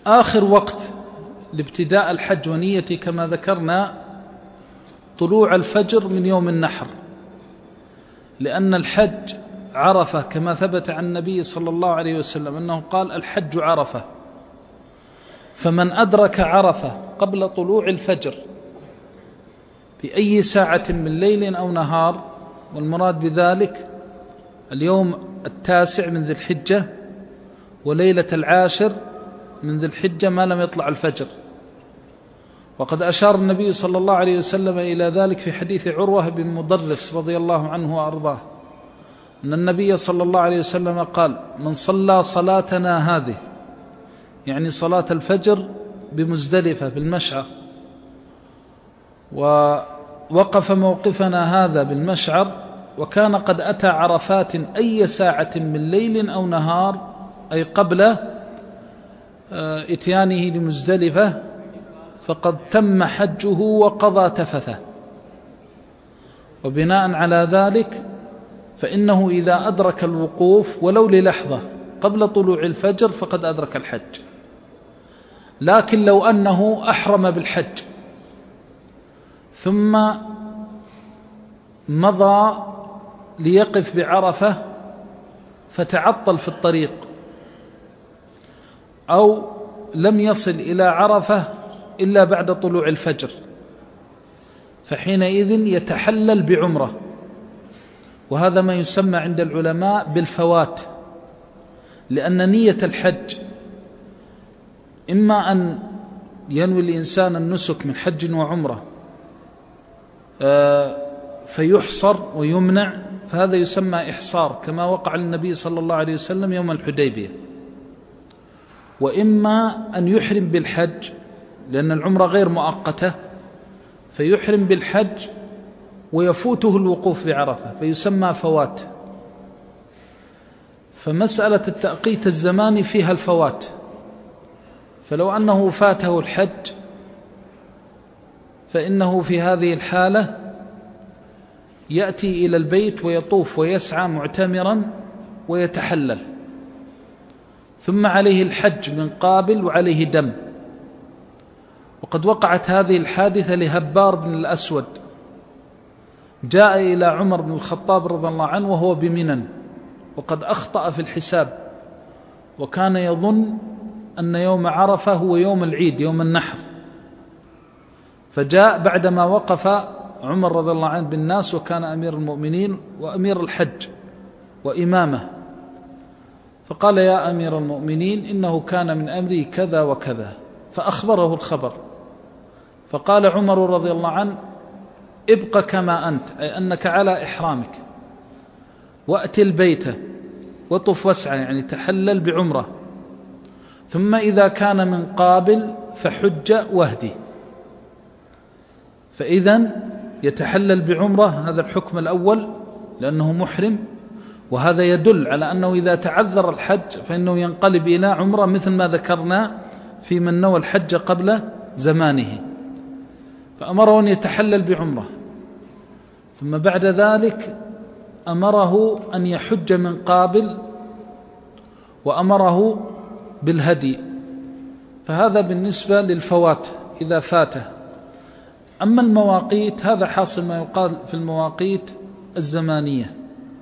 آخر وقت لابتداء الحج ونيته كما ذكرنا طلوع الفجر من يوم النحر، لأن الحج عرفة كما ثبت عن النبي صلى الله عليه وسلم أنه قال الحج عرفة، فمن أدرك عرفة قبل طلوع الفجر بأي ساعة من ليل أو نهار، والمراد بذلك اليوم 9 من ذي الحجة وليلة 10 من ذي الحجة ما لم يطلع الفجر. وقد أشار النبي صلى الله عليه وسلم إلى ذلك في حديث عروة بن مضرس رضي الله عنه وأرضاه أن النبي صلى الله عليه وسلم قال: من صلى صلاتنا هذه، يعني صلاة الفجر بمزدلفة بالمشعر، ووقف موقفنا هذا بالمشعر وكان قد أتى عرفات أي ساعة من ليل أو نهار، أي قبل إتيانه لمزدلفة، فقد تم حجه وقضى تفثه. وبناء على ذلك فإنه إذا أدرك الوقوف ولو للحظة قبل طلوع الفجر فقد أدرك الحج. لكن لو أنه أحرم بالحج ثم مضى ليقف بعرفة فتعطل في الطريق أو لم يصل إلى عرفة إلا بعد طلوع الفجر، فحينئذ يتحلل بعمرة، وهذا ما يسمى عند العلماء بالفوات، لأن نية الحج إما أن ينوي الإنسان النسك من حج وعمرة فيحصر ويمنع، فهذا يسمى إحصار كما وقع للنبي صلى الله عليه وسلم يوم الحديبية، وإما أن يحرم بالحج لأن العمرة غير مؤقتة، فيحرم بالحج ويفوته الوقوف بعرفة فيسمى فوات. فمسألة التأقيت الزماني فيها الفوات، فلو أنه فاته الحج فإنه في هذه الحالة يأتي إلى البيت ويطوف ويسعى معتمرا ويتحلل، ثم عليه الحج من قابل وعليه دم. وقد وقعت هذه الحادثة لهبار بن الأسود، جاء إلى عمر بن الخطاب رضي الله عنه وهو بمنى وقد أخطأ في الحساب، وكان يظن أن يوم عرفة هو يوم العيد يوم النحر، فجاء بعدما وقف عمر رضي الله عنه بالناس وكان أمير المؤمنين وأمير الحج وإمامه، فقال: يا أمير المؤمنين إنه كان من أمري كذا وكذا، فأخبره الخبر. فقال عمر رضي الله عنه: ابق كما أنت، أي أنك على إحرامك، وأتي البيت وطف واسعى، يعني تحلل بعمرة، ثم إذا كان من قابل فحج واهدي. فإذن يتحلل بعمرة، هذا الحكم الأول لأنه محرم، وهذا يدل على أنه إذا تعذر الحج فإنه ينقلب إلى عمرة مثل ما ذكرنا في من نوى الحج قبل زمانه، فأمره أن يتحلل بعمرة، ثم بعد ذلك أمره أن يحج من قابل وأمره بالهدي. فهذا بالنسبة للفوات إذا فاته. أما المواقيت هذا حاصل ما يقال في المواقيت الزمانية،